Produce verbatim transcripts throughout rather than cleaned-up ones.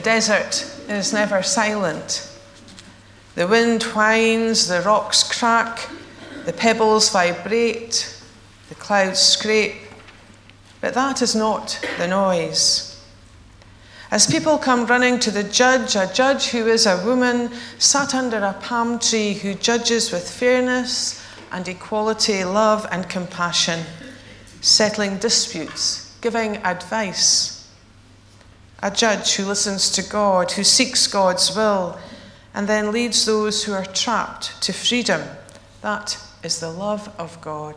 desert is never silent. The wind whines, the rocks crack, the pebbles vibrate, the clouds scrape, but that is not the noise. As people come running to the judge, a judge who is a woman sat under a palm tree, who judges with fairness and equality, love and compassion, settling disputes, giving advice. A judge who listens to God, who seeks God's will, and then leads those who are trapped to freedom. That is the love of God.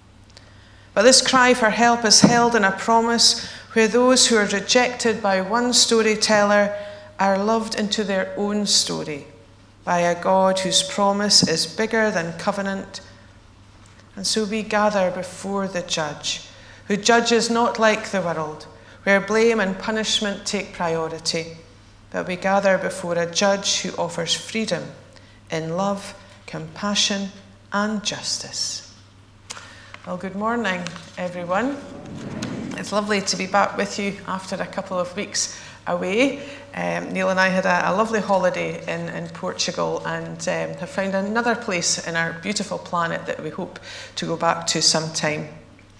But this cry for help is held in a promise where those who are rejected by one storyteller are loved into their own story by a God whose promise is bigger than covenant. And so we gather before the judge, who judges not like the world, where blame and punishment take priority, but we gather before a judge who offers freedom in love, compassion, and justice. Well, good morning, everyone. It's lovely to be back with you after a couple of weeks away. Um, Neil and I had a, a lovely holiday in, in Portugal and um, have found another place in our beautiful planet that we hope to go back to sometime.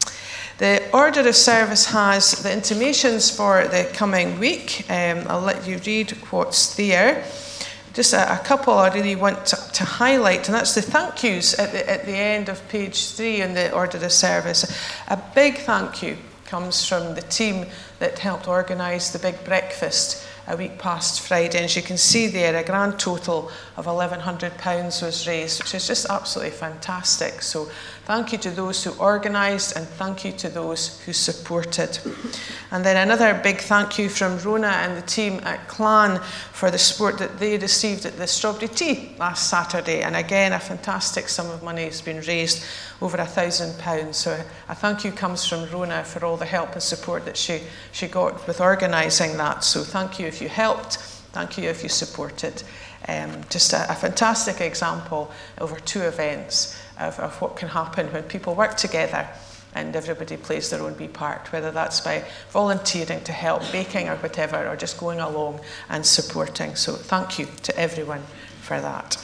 The order of service has the intimations for the coming week. Um, I'll let you read what's there. Just a, a couple I really want to, to highlight, and that's the thank yous at the, at the end of page three in the order of service. A big thank you comes from the team that helped organise the big breakfast a week past Friday. And as you can see there, a grand total of eleven hundred pounds was raised, which is just absolutely fantastic. So thank you to those who organised and thank you to those who supported. And then another big thank you from Rona and the team at Clan for the support that they received at the Strawberry Tea last Saturday. And again, a fantastic sum of money has been raised, over a thousand pounds. So a thank you comes from Rona for all the help and support that she, she got with organising that. So thank you if you helped, thank you if you supported. Um, just a, a fantastic example over two events of, of what can happen when people work together and everybody plays their own wee part, whether that's by volunteering to help, baking or whatever, or just going along and supporting. So thank you to everyone for that.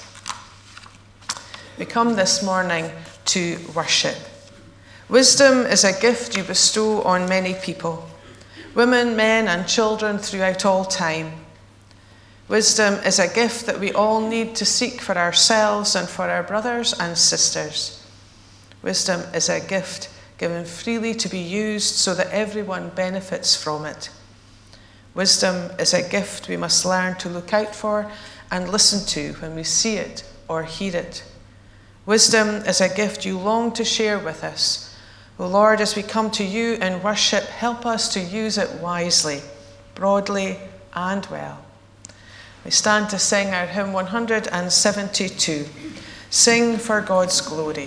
We come this morning to worship. Wisdom is a gift you bestow on many people, women, men, and children throughout all time. Wisdom is a gift that we all need to seek for ourselves and for our brothers and sisters. Wisdom is a gift given freely to be used so that everyone benefits from it. Wisdom is a gift we must learn to look out for and listen to when we see it or hear it. Wisdom is a gift you long to share with us. O Lord, as we come to you in worship, help us to use it wisely, broadly, and well. We stand to sing our hymn one hundred seventy-two, Sing for God's Glory.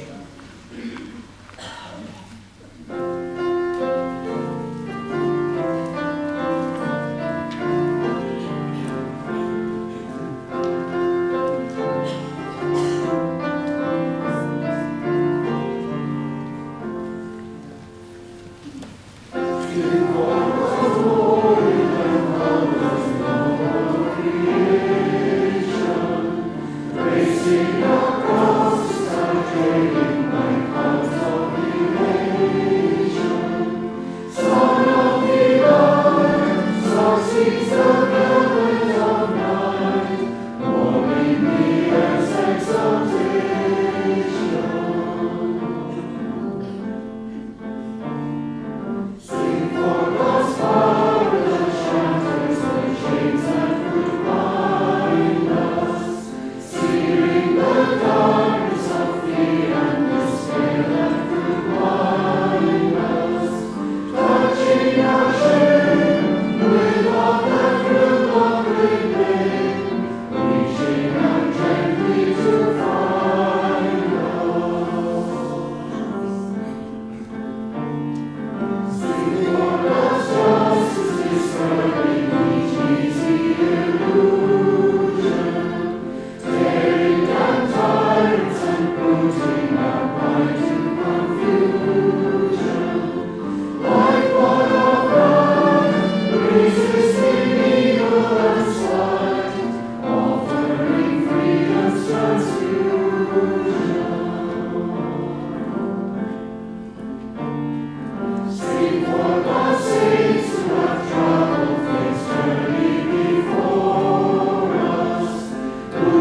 Praising across the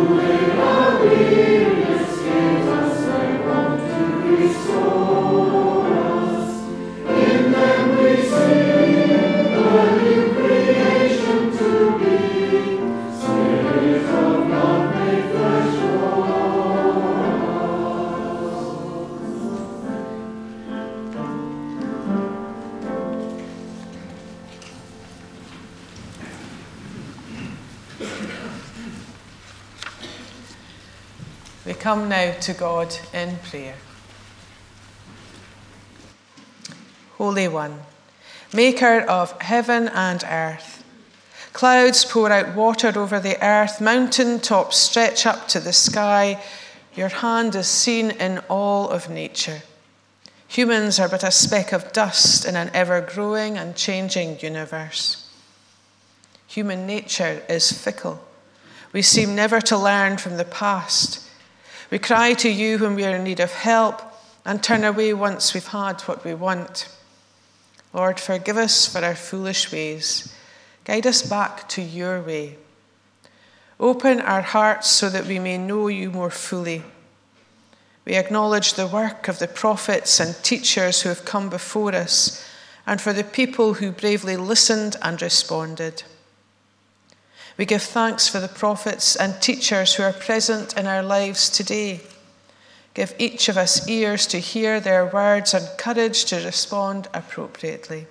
We come now to God in prayer. Holy One, Maker of heaven and earth, clouds pour out water over the earth, mountain tops stretch up to the sky. Your hand is seen in all of nature. Humans are but a speck of dust in an ever-growing and changing universe. Human nature is fickle. We seem never to learn from the past. We cry to you when we are in need of help and turn away once we've had what we want. Lord, forgive us for our foolish ways. Guide us back to your way. Open our hearts so that we may know you more fully. We acknowledge the work of the prophets and teachers who have come before us, and for the people who bravely listened and responded. We give thanks for the prophets and teachers who are present in our lives today. Give each of us ears to hear their words and courage to respond appropriately.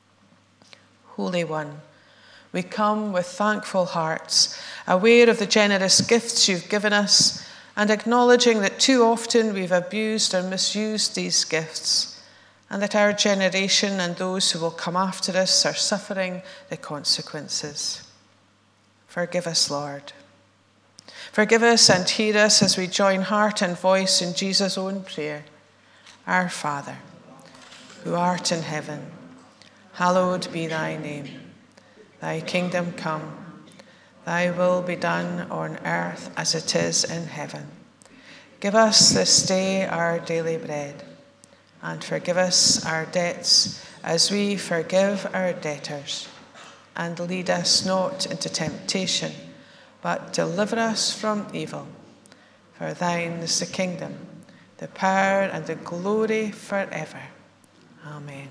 Holy One, we come with thankful hearts, aware of the generous gifts you've given us, and acknowledging that too often we've abused or misused these gifts, and that our generation and those who will come after us are suffering the consequences. Forgive us, Lord. Forgive us and hear us as we join heart and voice in Jesus' own prayer. Our Father, who art in heaven, hallowed be thy name. Thy kingdom come, thy will be done on earth as it is in heaven. Give us this day our daily bread, and forgive us our debts as we forgive our debtors. And lead us not into temptation, but deliver us from evil. For thine is the kingdom, the power, and the glory forever. Amen.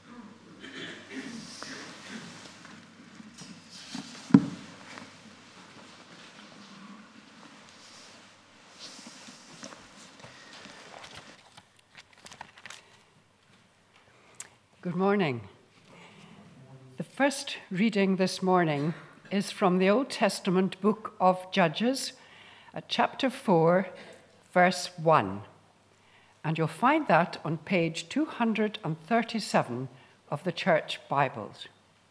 Good morning. The first reading this morning is from the Old Testament book of Judges, at chapter four, verse one. And you'll find that on page two hundred thirty-seven of the Church Bibles.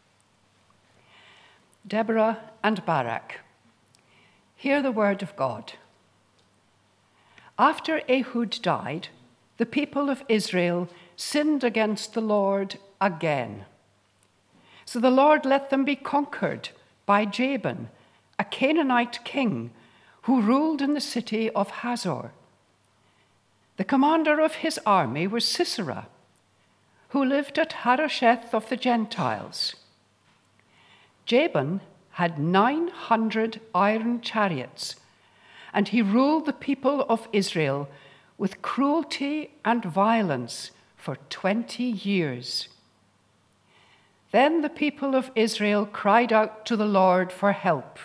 Deborah and Barak. Hear the word of God. After Ehud died, the people of Israel sinned against the Lord again. So the Lord let them be conquered by Jabin, a Canaanite king who ruled in the city of Hazor. The commander of his army was Sisera, who lived at Harosheth of the Gentiles. Jabin had nine hundred iron chariots, and he ruled the people of Israel with cruelty and violence for twenty years. Then the people of Israel cried out to the Lord for help.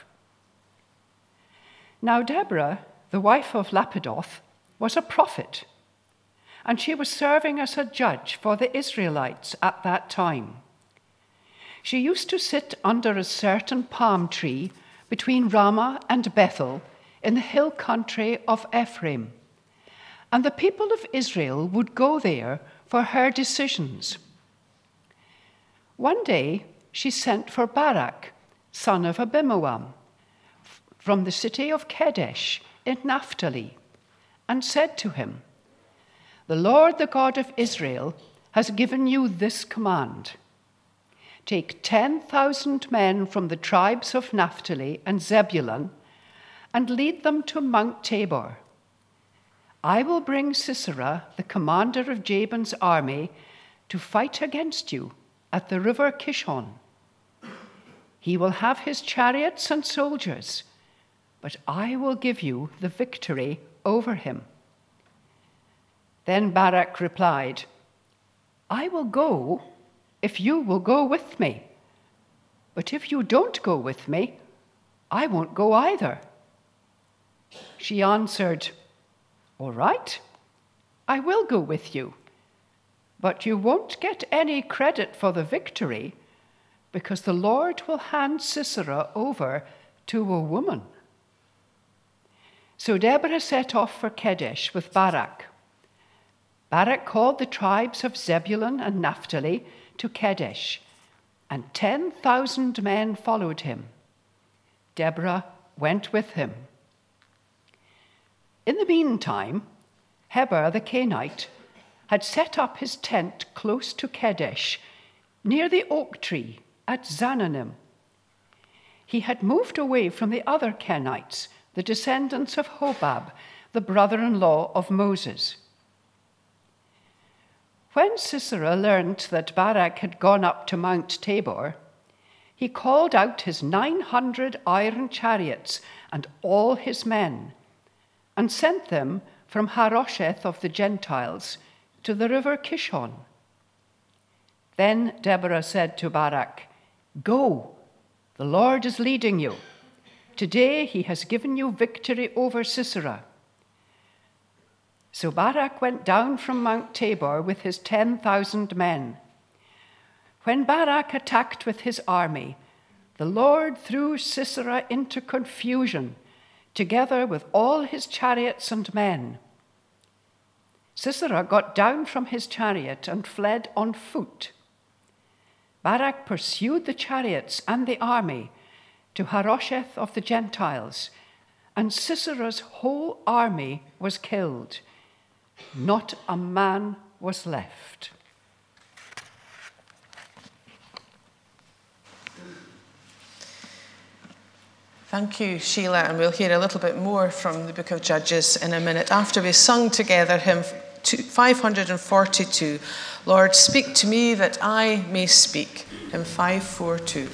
Now Deborah, the wife of Lapidoth, was a prophet, and she was serving as a judge for the Israelites at that time. She used to sit under a certain palm tree between Ramah and Bethel in the hill country of Ephraim, and the people of Israel would go there for her decisions. One day, she sent for Barak, son of Abinoam, from the city of Kedesh in Naphtali, and said to him, "The Lord, the God of Israel, has given you this command. Take ten thousand men from the tribes of Naphtali and Zebulun and lead them to Mount Tabor. I will bring Sisera, the commander of Jabin's army, to fight against you at the river Kishon. He will have his chariots and soldiers, but I will give you the victory over him." Then Barak replied, "I will go if you will go with me. But if you don't go with me, I won't go either." She answered, "All right, I will go with you, but you won't get any credit for the victory because the Lord will hand Sisera over to a woman." So Deborah set off for Kadesh with Barak. Barak called the tribes of Zebulun and Naphtali to Kadesh, and ten thousand men followed him. Deborah went with him. In the meantime, Heber the Kenite had set up his tent close to Kadesh, near the oak tree at Zananim. He had moved away from the other Kenites, the descendants of Hobab, the brother-in-law of Moses. When Sisera learned that Barak had gone up to Mount Tabor, he called out his nine hundred iron chariots and all his men, and sent them from Harosheth of the Gentiles to the river Kishon. Then Deborah said to Barak, "Go, the Lord is leading you. Today he has given you victory over Sisera." So Barak went down from Mount Tabor with his ten thousand men. When Barak attacked with his army, the Lord threw Sisera into confusion, together with all his chariots and men. Sisera got down from his chariot and fled on foot. Barak pursued the chariots and the army to Harosheth of the Gentiles, and Sisera's whole army was killed. Not a man was left. Thank you, Sheila, and we'll hear a little bit more from the book of Judges in a minute after we sung together hymn five hundred forty-two, "Lord, speak to me that I may speak," hymn five forty-two.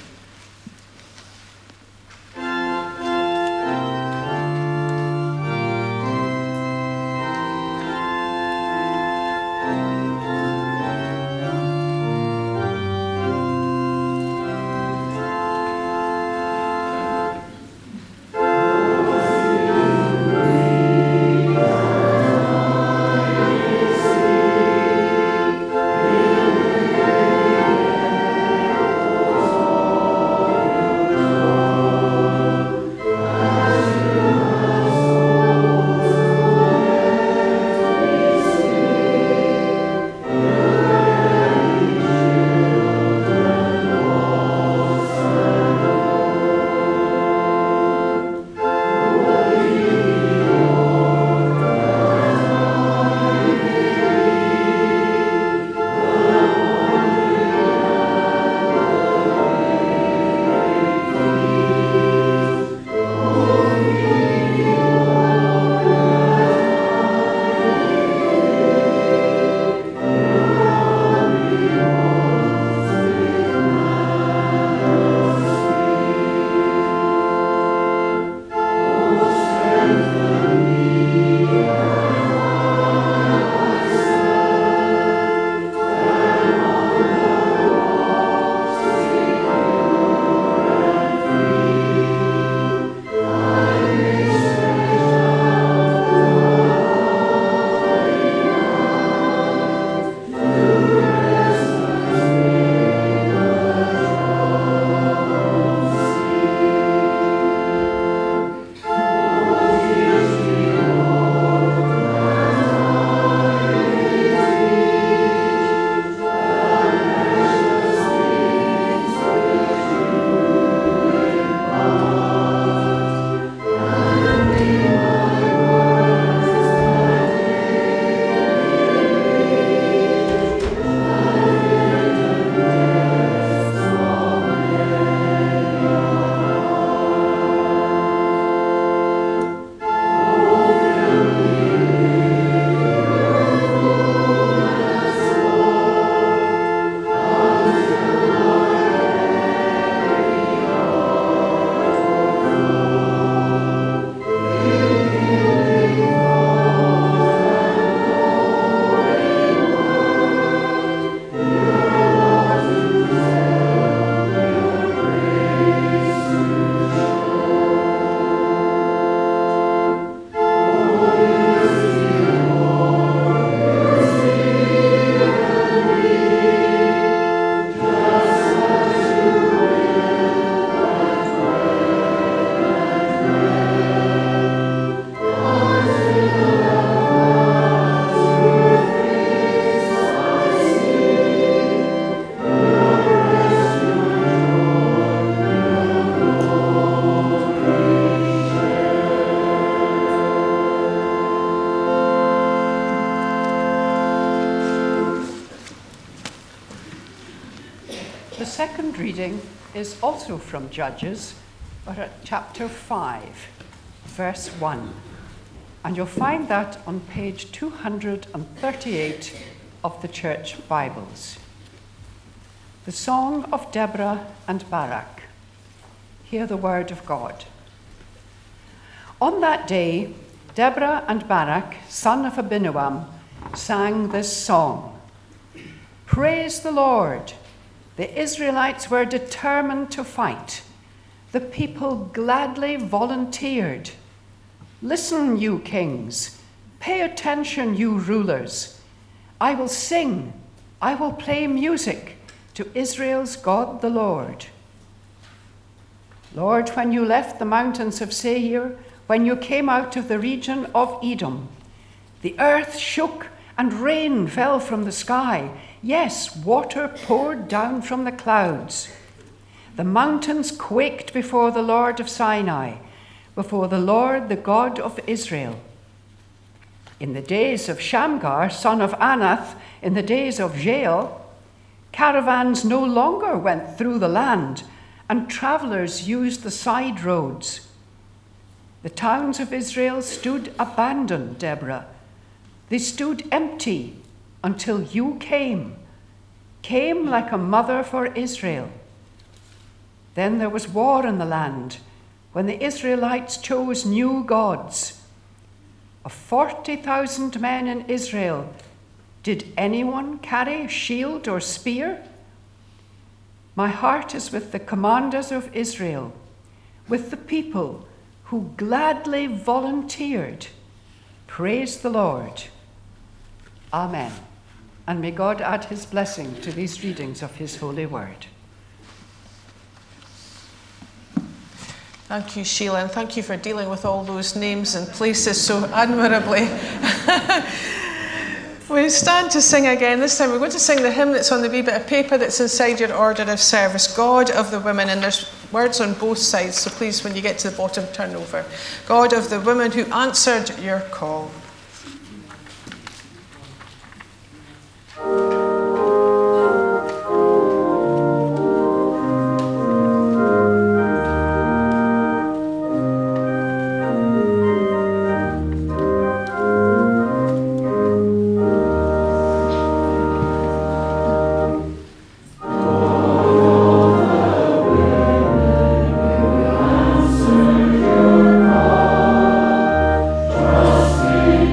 Thank second reading is also from Judges, but at chapter five, verse one. And you'll find that on page two hundred thirty-eight of the Church Bibles. The Song of Deborah and Barak. Hear the word of God. On that day, Deborah and Barak, son of Abinoam, sang this song. Praise the Lord! The Israelites were determined to fight. The people gladly volunteered. Listen, you kings. Pay attention, you rulers. I will sing. I will play music to Israel's God the Lord. Lord, when you left the mountains of Seir, when you came out of the region of Edom, the earth shook and rain fell from the sky. Yes, water poured down from the clouds. The mountains quaked before the Lord of Sinai, before the Lord, the God of Israel. In the days of Shamgar, son of Anath, in the days of Jael, caravans no longer went through the land, and travelers used the side roads. The towns of Israel stood abandoned, Deborah. They stood empty until you came, came like a mother for Israel. Then there was war in the land when the Israelites chose new gods. Of forty thousand men in Israel, did anyone carry shield or spear? My heart is with the commanders of Israel, with the people who gladly volunteered. Praise the Lord. Amen. And may God add his blessing to these readings of his holy word. Thank you, Sheila, and thank you for dealing with all those names and places so admirably. We stand to sing again. This time we're going to sing the hymn that's on the wee bit of paper that's inside your order of service, God of the Women, and there's words on both sides, so please, when you get to the bottom, turn over. God of the women who answered your call. Trusting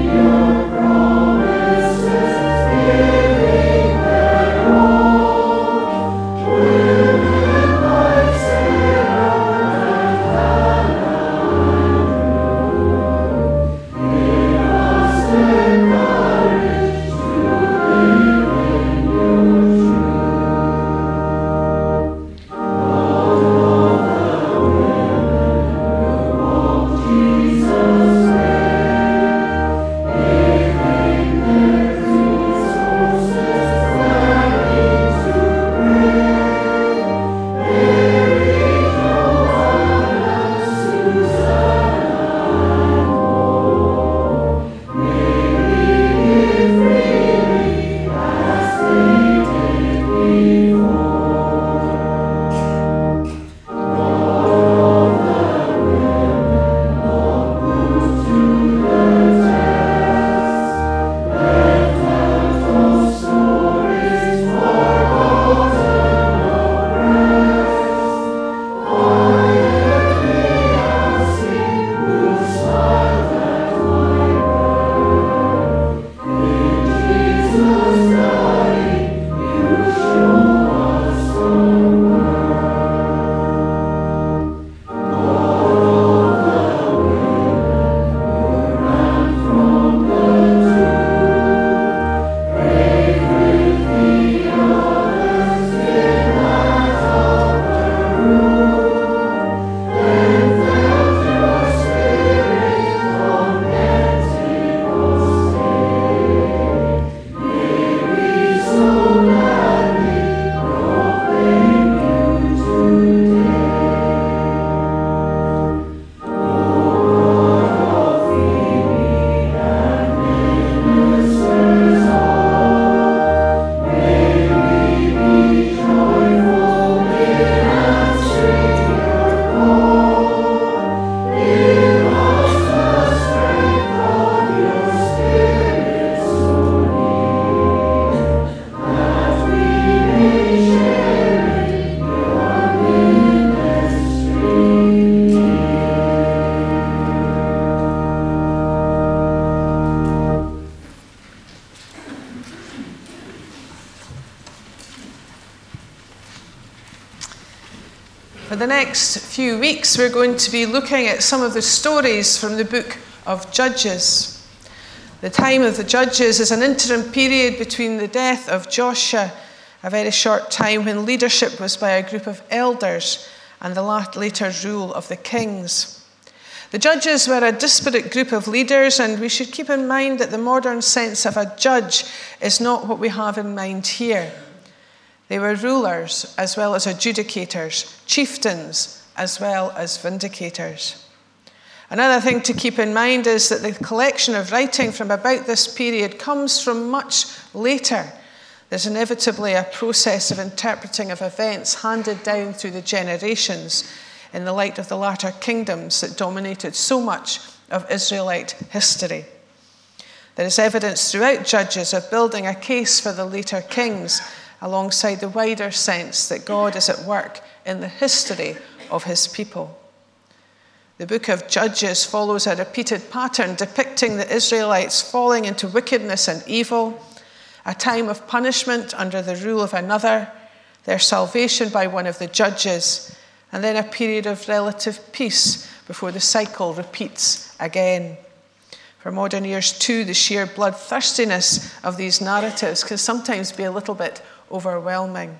the next few weeks, we're going to be looking at some of the stories from the book of Judges. The time of the Judges is an interim period between the death of Joshua, a very short time when leadership was by a group of elders, and the later rule of the kings. The Judges were a disparate group of leaders, and we should keep in mind that the modern sense of a judge is not what we have in mind here. They were rulers as well as adjudicators, chieftains as well as vindicators. Another thing to keep in mind is that the collection of writing from about this period comes from much later. There's inevitably a process of interpreting of events handed down through the generations in the light of the latter kingdoms that dominated so much of Israelite history. There is evidence throughout Judges of building a case for the later kings, alongside the wider sense that God is at work in the history of his people. The book of Judges follows a repeated pattern depicting the Israelites falling into wickedness and evil, a time of punishment under the rule of another, their salvation by one of the judges, and then a period of relative peace before the cycle repeats again. For modern ears too, the sheer bloodthirstiness of these narratives can sometimes be a little bit overwhelming.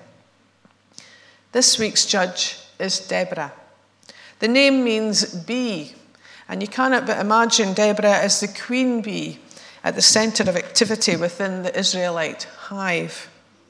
This week's judge is Deborah. The name means bee, and you cannot but imagine Deborah as the queen bee at the center of activity within the Israelite hive.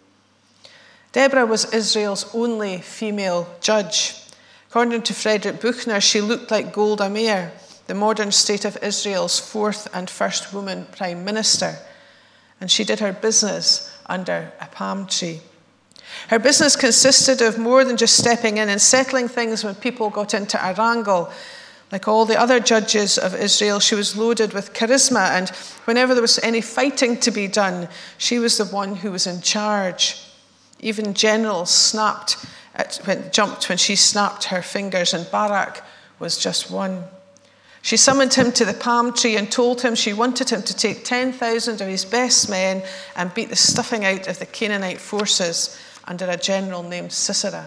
Deborah was Israel's only female judge. According to Frederick Buchner, she looked like Golda Meir, the modern state of Israel's fourth and first woman prime minister, and she did her business under a palm tree. Her business consisted of more than just stepping in and settling things when people got into a wrangle. Like all the other judges of Israel, she was loaded with charisma, and whenever there was any fighting to be done, she was the one who was in charge. Even generals snapped at, when, jumped when she snapped her fingers, and Barak was just one. She summoned him to the palm tree and told him she wanted him to take ten thousand of his best men and beat the stuffing out of the Canaanite forces under a general named Sisera.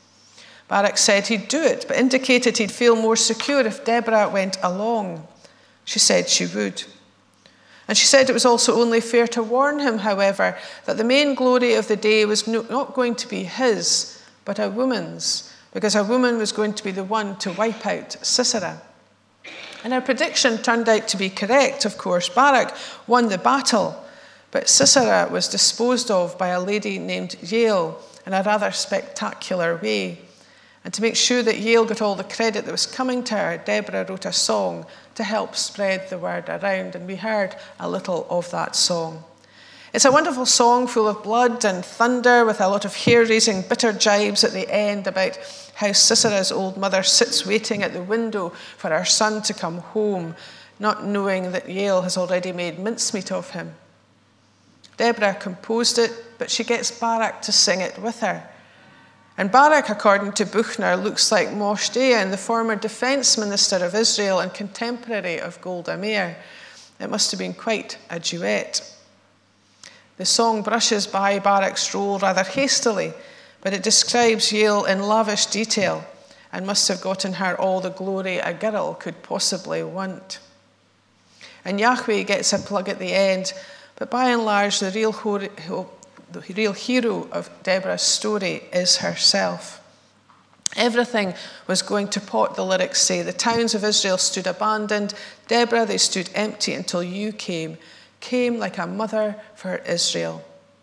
Barak said he'd do it, but indicated he'd feel more secure if Deborah went along. She said she would. And she said it was also only fair to warn him, however, that the main glory of the day was no, not going to be his, but a woman's, because a woman was going to be the one to wipe out Sisera. And her prediction turned out to be correct, of course. Barak won the battle, but Sisera was disposed of by a lady named Yael in a rather spectacular way. And to make sure that Yael got all the credit that was coming to her, Deborah wrote a song to help spread the word around, and we heard a little of that song. It's a wonderful song full of blood and thunder, with a lot of hair-raising bitter jibes at the end about how Sisera's old mother sits waiting at the window for her son to come home, not knowing that Yael has already made mincemeat of him. Deborah composed it, but she gets Barak to sing it with her. And Barak, according to Buchner, looks like Moshe Dayan, the former defense minister of Israel and contemporary of Golda Meir. It must have been quite a duet. The song brushes by Barak's role rather hastily, but it describes Yael in lavish detail and must have gotten her all the glory a girl could possibly want. And Yahweh gets a plug at the end, but by and large, the real, ho- the real hero of Deborah's story is herself. Everything was going to pot, the lyrics say. The towns of Israel stood abandoned. Deborah, they stood empty until you came, came like a mother for Israel.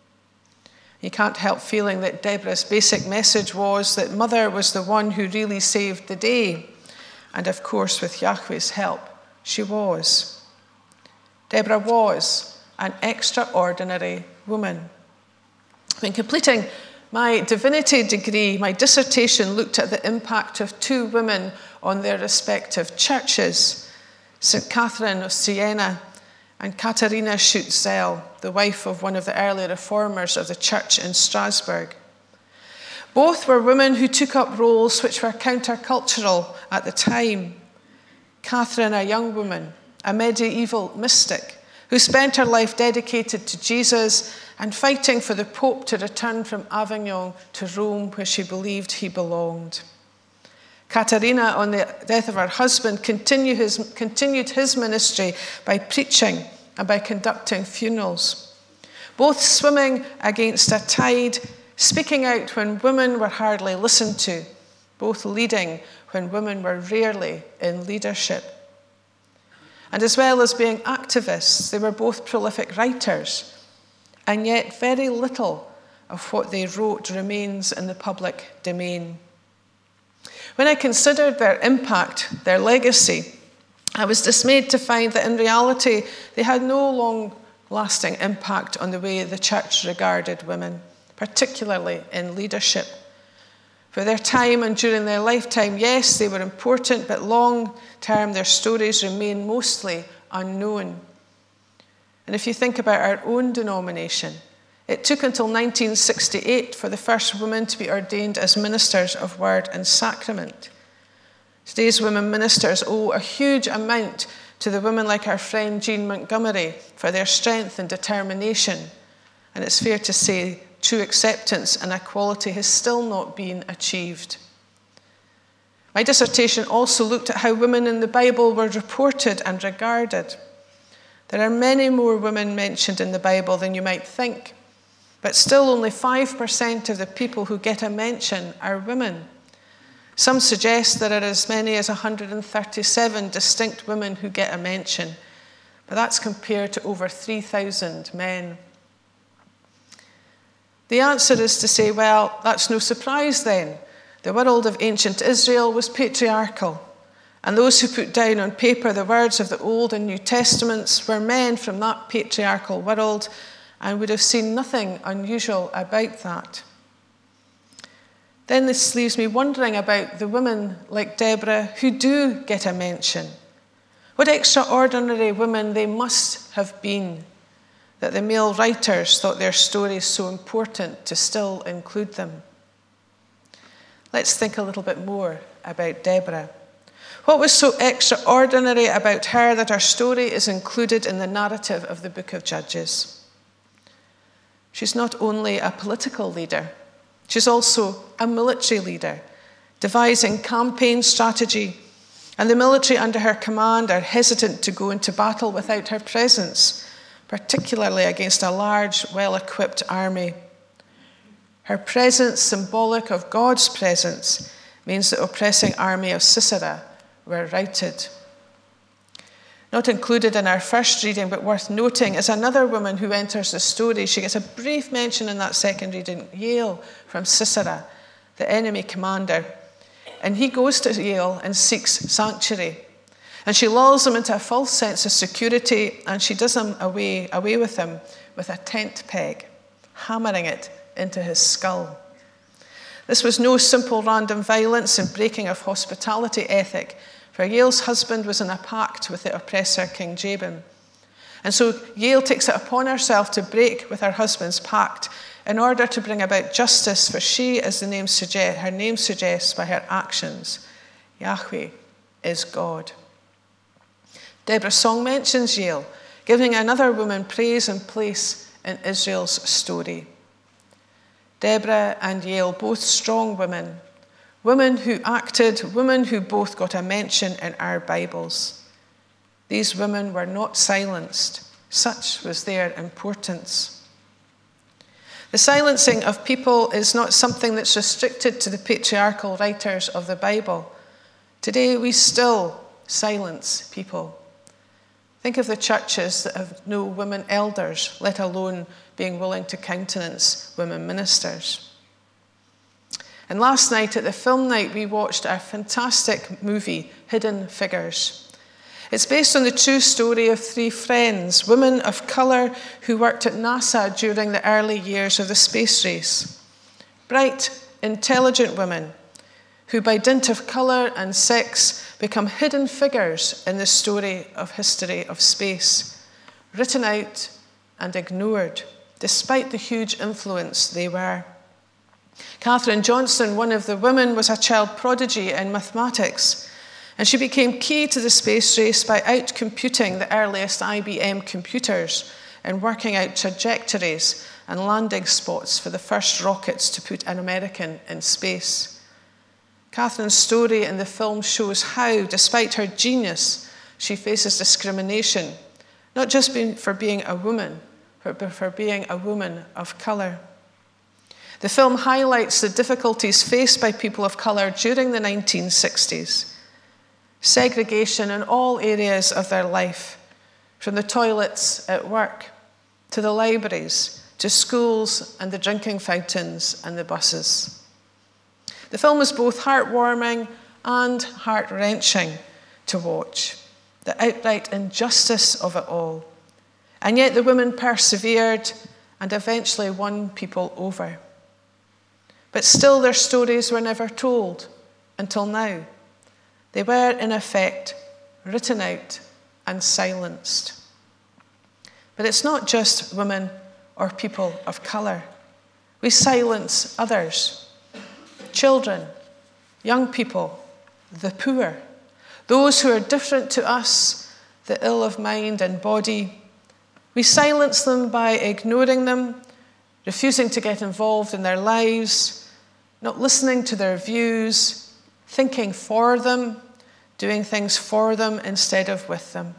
You can't help feeling that Deborah's basic message was that mother was the one who really saved the day. And of course, with Yahweh's help, she was. Deborah was an extraordinary woman. When completing my divinity degree, my dissertation looked at the impact of two women on their respective churches, Saint Catherine of Siena and Katharina Schutz-Zell, the wife of one of the early reformers of the church in Strasbourg. Both were women who took up roles which were countercultural at the time. Catherine, a young woman, a medieval mystic, who spent her life dedicated to Jesus and fighting for the Pope to return from Avignon to Rome, where she believed he belonged. Katerina, on the death of her husband, continued his, continued his ministry by preaching and by conducting funerals. Both swimming against a tide, speaking out when women were hardly listened to, both leading when women were rarely in leadership. And as well as being activists, they were both prolific writers, and yet very little of what they wrote remains in the public domain. When I considered their impact, their legacy, I was dismayed to find that in reality they had no long-lasting impact on the way the church regarded women, particularly in leadership. For their time and during their lifetime, yes, they were important, but long-term their stories remain mostly unknown. And if you think about our own denomination, it took until nineteen sixty-eight for the first women to be ordained as ministers of word and sacrament. Today's women ministers owe a huge amount to the women like our friend Jean Montgomery for their strength and determination. And it's fair to say true acceptance and equality has still not been achieved. My dissertation also looked at how women in the Bible were reported and regarded. There are many more women mentioned in the Bible than you might think, but still only five percent of the people who get a mention are women. Some suggest there are as many as one hundred thirty-seven distinct women who get a mention, but that's compared to over three thousand men. The answer is to say, well, that's no surprise then. The world of ancient Israel was patriarchal, and those who put down on paper the words of the Old and New Testaments were men from that patriarchal world and would have seen nothing unusual about that. Then this leaves me wondering about the women like Deborah who do get a mention. What extraordinary women they must have been, that the male writers thought their stories so important to still include them. Let's think a little bit more about Deborah. What was so extraordinary about her that her story is included in the narrative of the book of Judges? She's not only a political leader, she's also a military leader, devising campaign strategy, and the military under her command are hesitant to go into battle without her presence, particularly against a large, well-equipped army. Her presence, symbolic of God's presence, means the oppressing army of Sisera were routed. Not included in our first reading, but worth noting, is another woman who enters the story. She gets a brief mention in that second reading, Jael from Sisera, the enemy commander. And he goes to Jael and seeks sanctuary. And she lulls him into a false sense of security, and she does him away, away with him with a tent peg, hammering it into his skull. This was no simple random violence and breaking of hospitality ethic, for Jael's husband was in a pact with the oppressor King Jabin. And so Jael takes it upon herself to break with her husband's pact in order to bring about justice, for she, as the name suggest, her name suggests by her actions, Yahweh is God. Deborah's song mentions Jael, giving another woman praise and place in Israel's story. Deborah and Jael, both strong women, women who acted, women who both got a mention in our Bibles. These women were not silenced. Such was their importance. The silencing of people is not something that's restricted to the patriarchal writers of the Bible. Today we still silence people. Think of the churches that have no women elders, let alone being willing to countenance women ministers. And last night at the film night, we watched a fantastic movie, Hidden Figures. It's based on the true story of three friends, women of colour who worked at NASA during the early years of the space race. Bright, intelligent women who by dint of colour and sex become hidden figures in the story of history of space, written out and ignored, despite the huge influence they were. Katherine Johnson, one of the women, was a child prodigy in mathematics, and she became key to the space race by out-computing the earliest I B M computers and working out trajectories and landing spots for the first rockets to put an American in space. Catherine's story in the film shows how, despite her genius, she faces discrimination, not just for being a woman, but for being a woman of colour. The film highlights the difficulties faced by people of colour during the nineteen sixties. Segregation in all areas of their life, from the toilets at work, to the libraries, to schools and the drinking fountains and the buses. The film is both heartwarming and heart-wrenching to watch, the outright injustice of it all. And yet the women persevered and eventually won people over. But still their stories were never told until now. They were, in effect, written out and silenced. But it's not just women or people of colour. We silence others, children, young people, the poor, those who are different to us, the ill of mind and body. We silence them by ignoring them, refusing to get involved in their lives, not listening to their views, thinking for them, doing things for them instead of with them.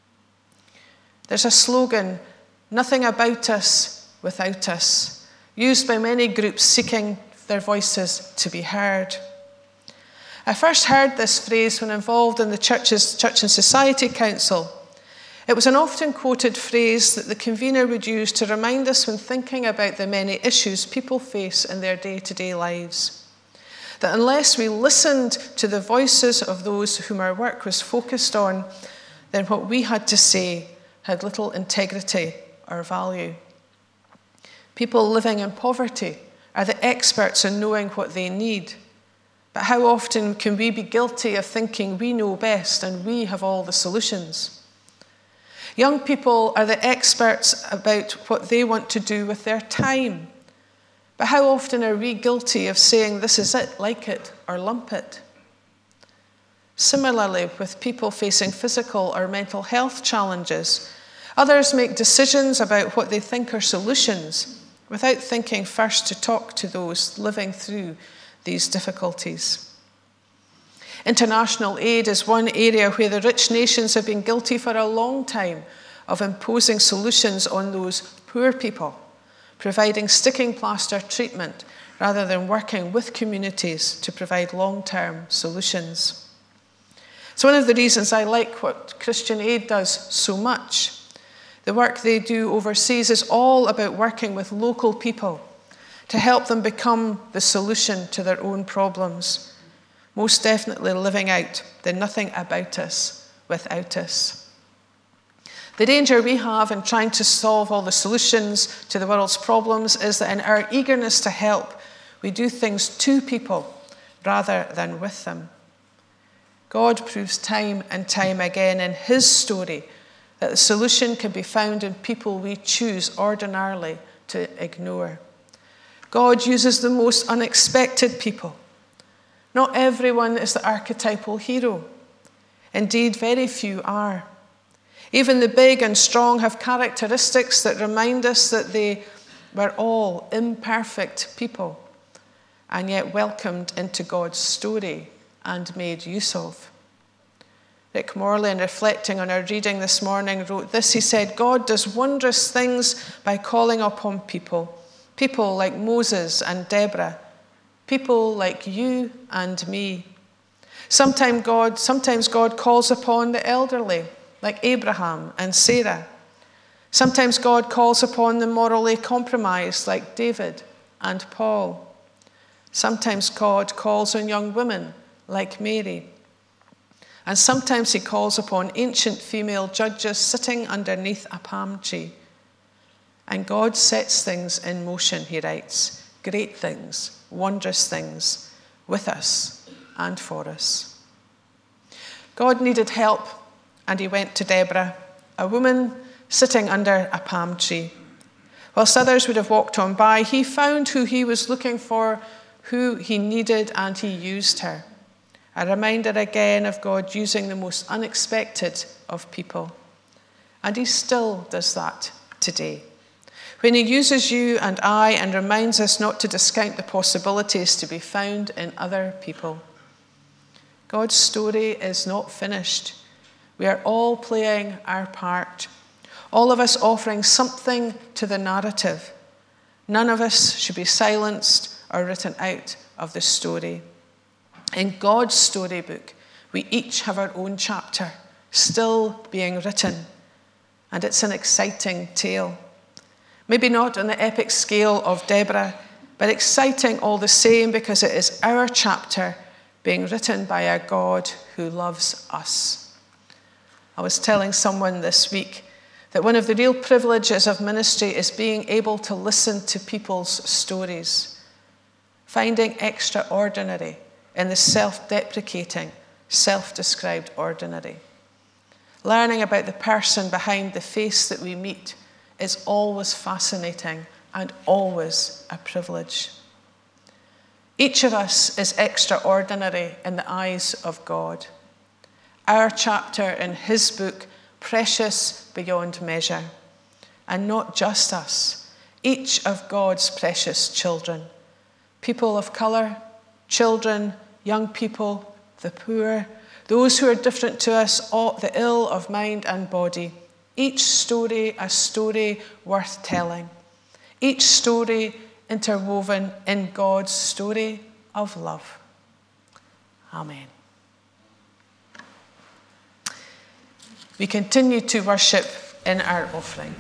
There's a slogan, "Nothing about us without us," used by many groups seeking their voices to be heard. I first heard this phrase when involved in the Church's Church and Society Council. It was an often quoted phrase that the convener would use to remind us when thinking about the many issues people face in their day-to-day lives, that unless we listened to the voices of those whom our work was focused on, then what we had to say had little integrity or value. People living in poverty are the experts in knowing what they need. But how often can we be guilty of thinking we know best and we have all the solutions? Young people are the experts about what they want to do with their time. But how often are we guilty of saying, "This is it, like it, or lump it"? Similarly, with people facing physical or mental health challenges, others make decisions about what they think are solutions without thinking first to talk to those living through these difficulties. International aid is one area where the rich nations have been guilty for a long time of imposing solutions on those poor people, providing sticking plaster treatment rather than working with communities to provide long-term solutions. It's one of the reasons I like what Christian Aid does so much. The work they do overseas is all about working with local people to help them become the solution to their own problems, most definitely living out the nothing about us without us. The danger we have in trying to solve all the solutions to the world's problems is that in our eagerness to help, we do things to people rather than with them. God proves time and time again in his story that the solution can be found in people we choose ordinarily to ignore. God uses the most unexpected people. Not everyone is the archetypal hero. Indeed, very few are. Even the big and strong have characteristics that remind us that they were all imperfect people, and yet welcomed into God's story and made use of. Rick Morley, in reflecting on our reading this morning, wrote this. He said, "God does wondrous things by calling upon people, people like Moses and Deborah, people like you and me. Sometimes God, sometimes God calls upon the elderly, like Abraham and Sarah. Sometimes God calls upon the morally compromised, like David and Paul. Sometimes God calls on young women, like Mary. And sometimes he calls upon ancient female judges sitting underneath a palm tree. And God sets things in motion," he writes, "great things, wondrous things, with us and for us." God needed help, and he went to Deborah, a woman sitting under a palm tree. Whilst others would have walked on by, he found who he was looking for, who he needed, and he used her. A reminder again of God using the most unexpected of people. And he still does that today. When he uses you and I and reminds us not to discount the possibilities to be found in other people. God's story is not finished. We are all playing our part, all of us offering something to the narrative. None of us should be silenced or written out of the story. In God's storybook, we each have our own chapter, still being written, and it's an exciting tale. Maybe not on the epic scale of Deborah, but exciting all the same because it is our chapter being written by a God who loves us. I was telling someone this week that one of the real privileges of ministry is being able to listen to people's stories, finding extraordinary in the self-deprecating, self-described ordinary. Learning about the person behind the face that we meet is always fascinating and always a privilege. Each of us is extraordinary in the eyes of God. Our chapter in his book, precious beyond measure. And not just us, each of God's precious children. People of colour, children, young people, the poor, those who are different to us, all, the ill of mind and body. Each story a story worth telling. Each story interwoven in God's story of love. Amen. We continue to worship in our offering.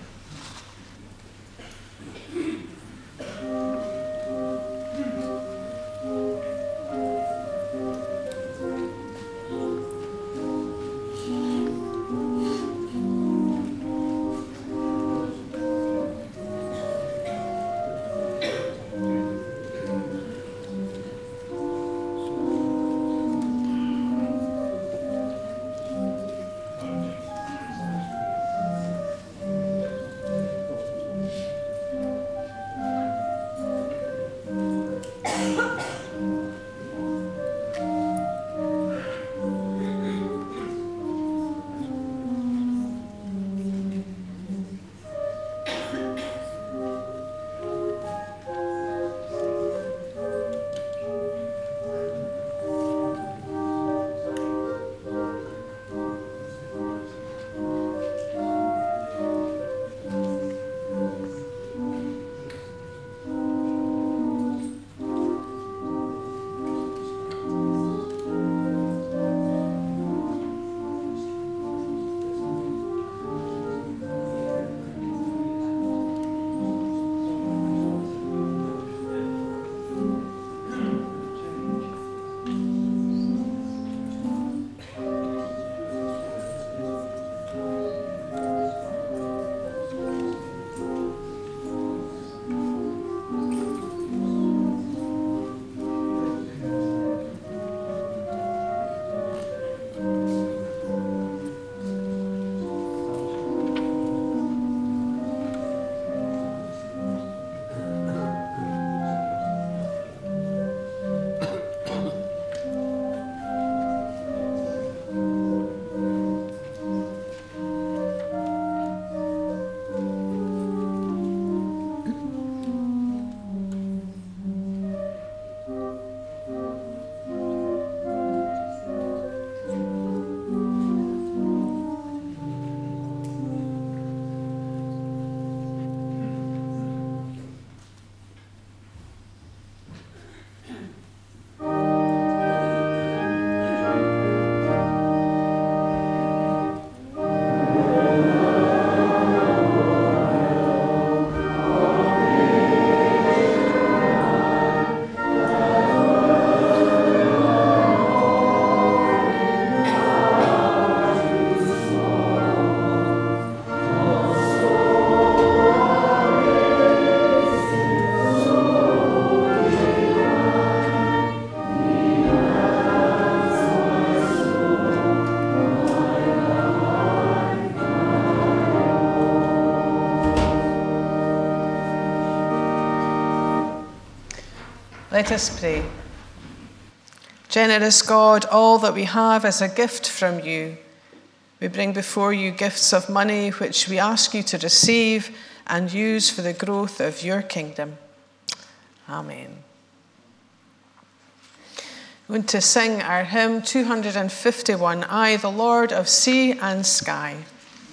Let us pray. Generous God, all that we have is a gift from you. We bring before you gifts of money which we ask you to receive and use for the growth of your kingdom. Amen. We're going to sing our hymn two hundred fifty-one, I, the Lord of Sea and Sky.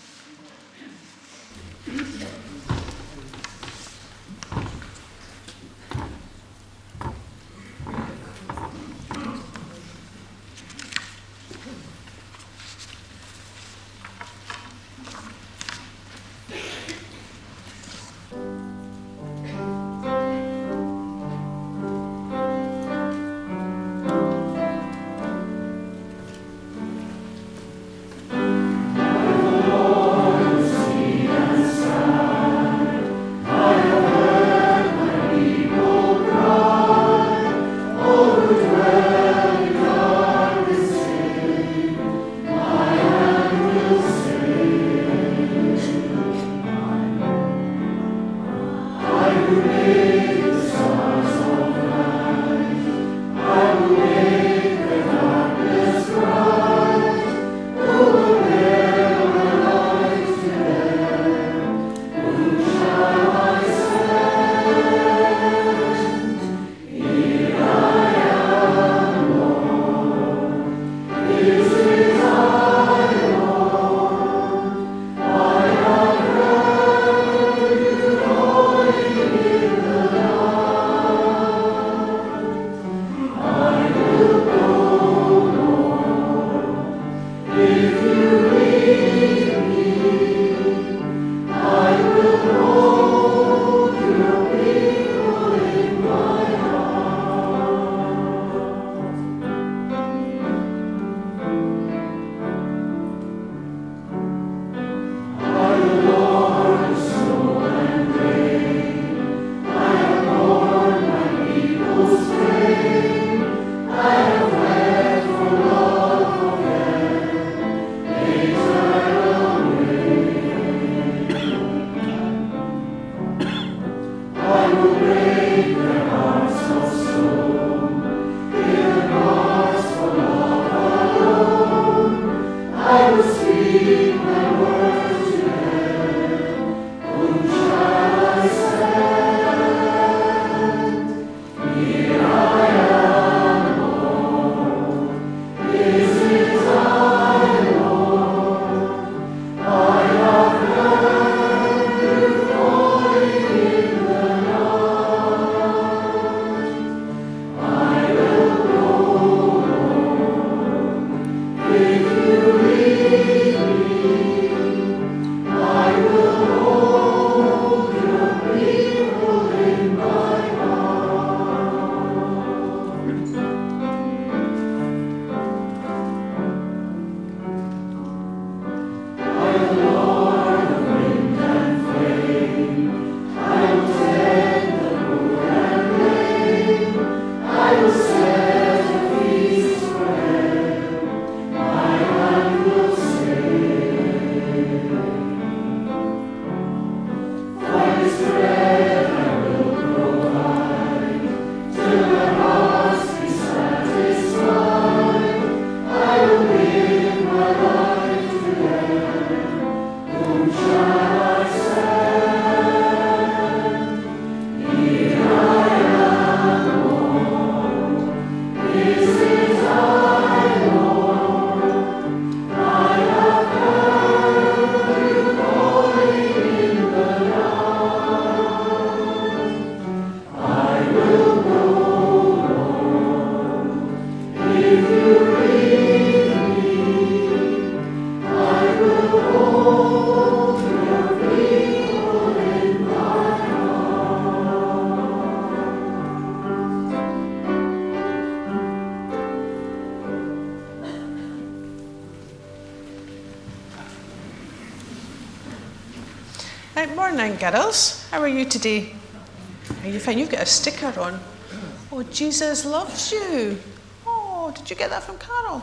Right, morning, girls. How are you today? Are you fine? You've got a sticker on. Oh, Jesus loves you. Oh, did you get that from Carol?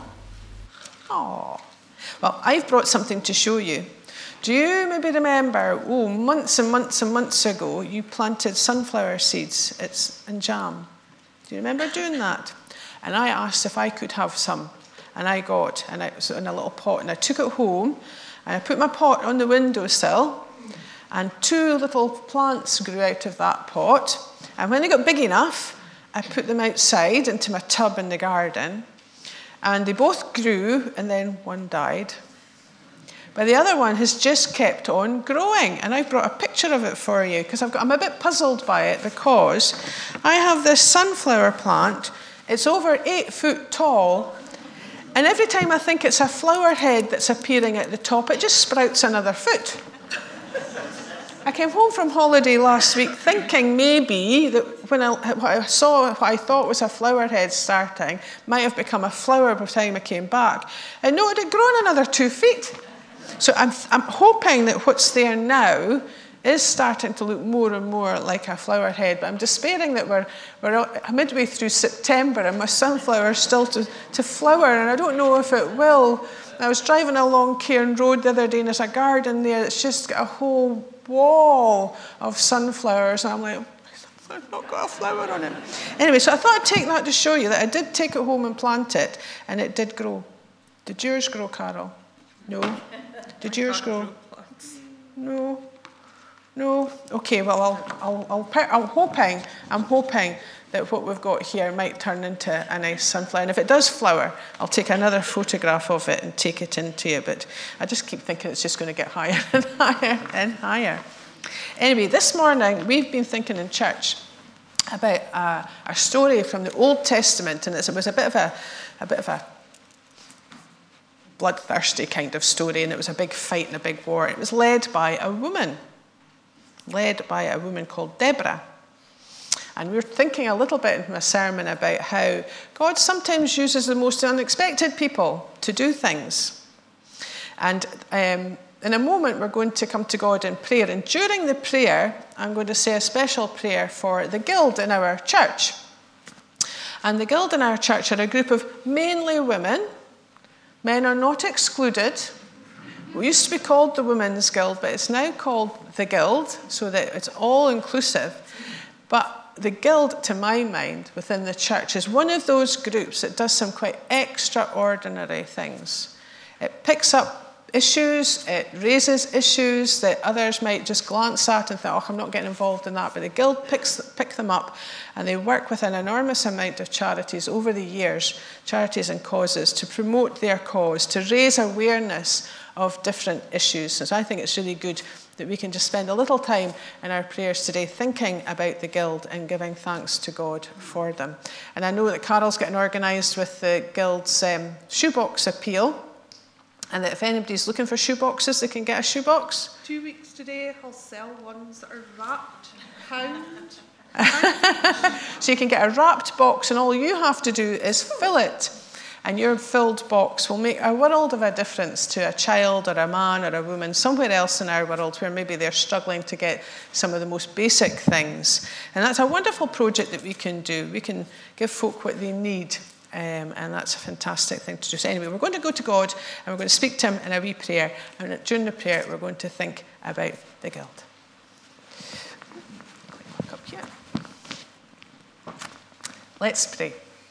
Oh. Well, I've brought something to show you. Do you maybe remember, oh, months and months and months ago, you planted sunflower seeds it's in jam? Do you remember doing that? And I asked if I could have some. And I got, and it was in a little pot. And I took it home, and I put my pot on the windowsill, and two little plants grew out of that pot. And when they got big enough, I put them outside into my tub in the garden, and they both grew, and then one died. But the other one has just kept on growing, and I brought a picture of it for you because I'm a bit puzzled by it, because I have this sunflower plant. It's over eight foot tall, and every time I think it's a flower head that's appearing at the top, it just sprouts another foot. I came home from holiday last week thinking maybe that when I, what I saw what I thought was a flower head starting might have become a flower by the time I came back. And no, it had grown another two feet. So I'm, I'm hoping that what's there now is starting to look more and more like a flower head, but I'm despairing that we're, we're midway through September and my sunflower is still to, to flower, and I don't know if it will. I was driving along Cairn Road the other day, and there's a garden there that's just got a whole wall of sunflowers, and I'm like, I've not got a flower on it. Anyway, so I thought I'd take that to show you that I did take it home and plant it, and it did grow. Did yours grow, Carol? No. Did yours grow? No. No. Okay. Well, I'll, I'll, I'll, I'm hoping, I'm hoping that what we've got here might turn into a nice sunflower. And if it does flower, I'll take another photograph of it and take it into you. But I just keep thinking it's just going to get higher and higher and higher. Anyway, this morning we've been thinking in church about uh, a story from the Old Testament, and it was a bit of a, a bit of a bloodthirsty kind of story, and it was a big fight and a big war. It was led by a woman, led by a woman called Deborah. And we were thinking a little bit in my sermon about how God sometimes uses the most unexpected people to do things. And um, in a moment, we're going to come to God in prayer. And during the prayer, I'm going to say a special prayer for the Guild in our church. And the Guild in our church are a group of mainly women. Men are not excluded. We used to be called the Women's Guild, but it's now called the Guild, so that it's all inclusive. But the Guild, to my mind, within the church is one of those groups that does some quite extraordinary things. It picks up issues, it raises issues that others might just glance at and think, oh, I'm not getting involved in that. But the Guild picks pick them up, and they work with an enormous amount of charities over the years, charities and causes, to promote their cause, to raise awareness of different issues. So I think it's really good that we can just spend a little time in our prayers today thinking about the Guild and giving thanks to God for them. And I know that Carol's getting organised with the Guild's um, shoebox appeal, and that if anybody's looking for shoeboxes, they can get a shoebox. Two weeks today, I'll sell ones that are wrapped, pound. So you can get a wrapped box, and all you have to do is fill it. And your filled box will make a world of a difference to a child or a man or a woman somewhere else in our world where maybe they're struggling to get some of the most basic things. And that's a wonderful project that we can do. We can give folk what they need, um, and that's a fantastic thing to do. So anyway, we're going to go to God, and we're going to speak to him in a wee prayer. And during the prayer, we're going to think about the Guild. Back up here. Let's pray.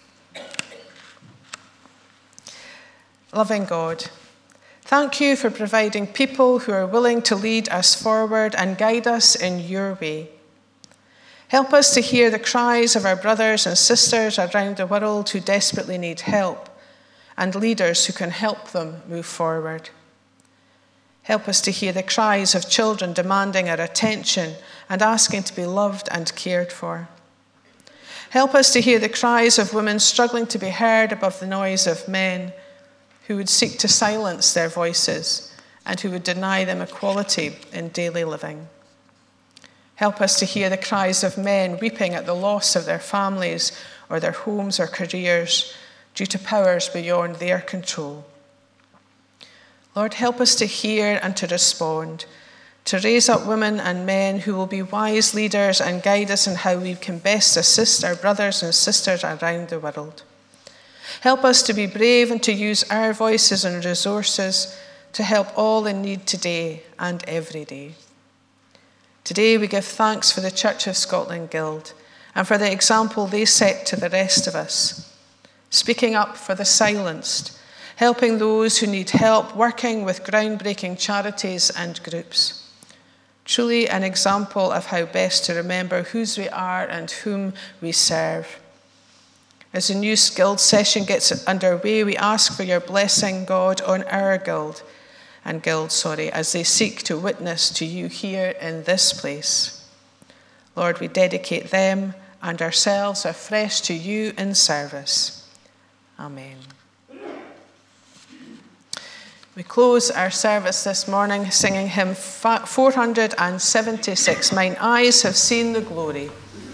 Loving God, thank you for providing people who are willing to lead us forward and guide us in your way. Help us to hear the cries of our brothers and sisters around the world who desperately need help, and leaders who can help them move forward. Help us to hear the cries of children demanding our attention and asking to be loved and cared for. Help us to hear the cries of women struggling to be heard above the noise of men who would seek to silence their voices and who would deny them equality in daily living. Help us to hear the cries of men weeping at the loss of their families or their homes or careers due to powers beyond their control. Lord, help us to hear and to respond, to raise up women and men who will be wise leaders and guide us in how we can best assist our brothers and sisters around the world. Help us to be brave and to use our voices and resources to help all in need today and every day. Today we give thanks for the Church of Scotland Guild and for the example they set to the rest of us, speaking up for the silenced, helping those who need help, working with groundbreaking charities and groups. Truly an example of how best to remember whose we are and whom we serve. As the new Guild session gets underway, we ask for your blessing, God, on our Guild and Guild, sorry, as they seek to witness to you here in this place. Lord, we dedicate them and ourselves afresh to you in service. Amen. We close our service this morning singing hymn four hundred seventy-six, Mine Eyes Have Seen the Glory.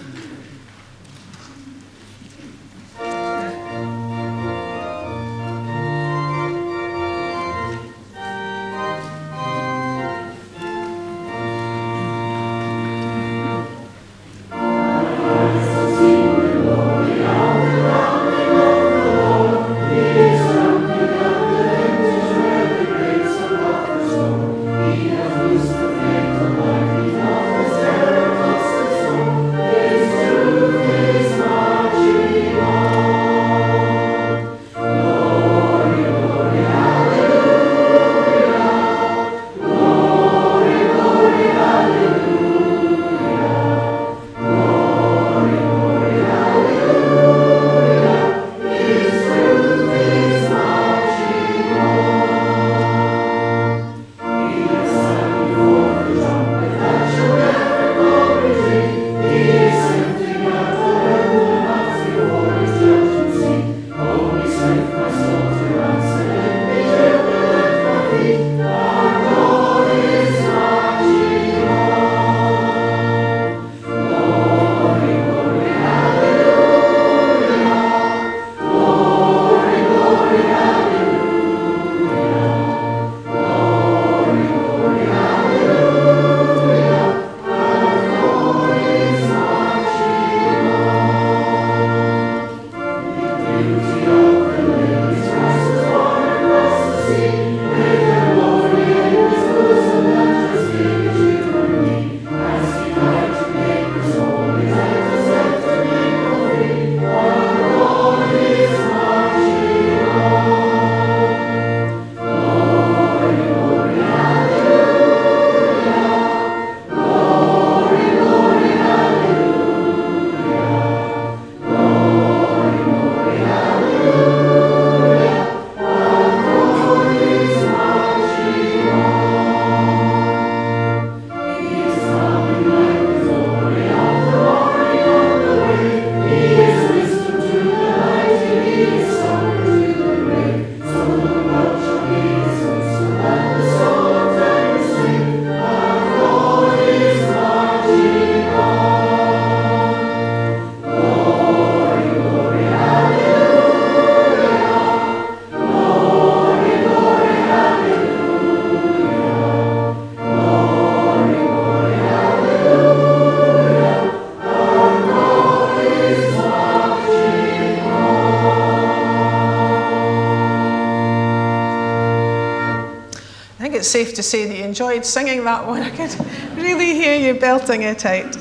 It's safe to say that you enjoyed singing that one. I could really hear you belting it out.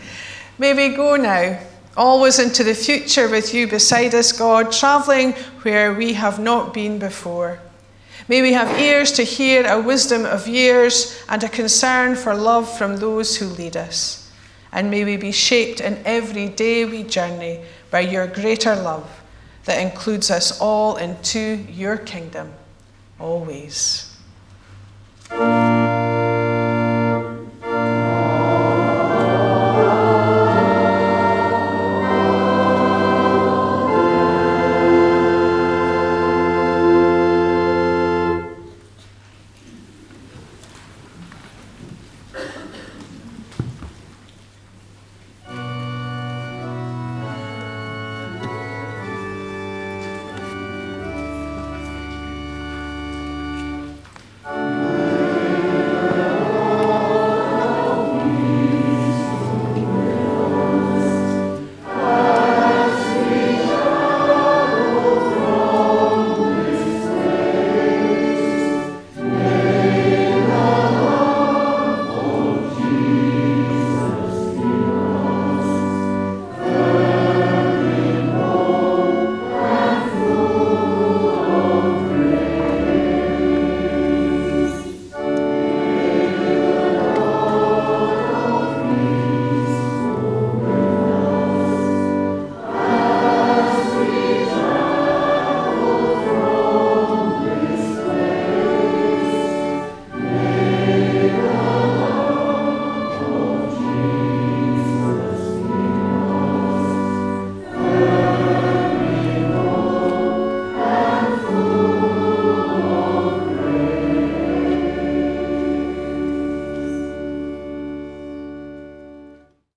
May we go now, always into the future with you beside us, God, travelling where we have not been before. May we have ears to hear a wisdom of years and a concern for love from those who lead us. And may we be shaped in every day we journey by your greater love that includes us all into your kingdom, always. Thank you.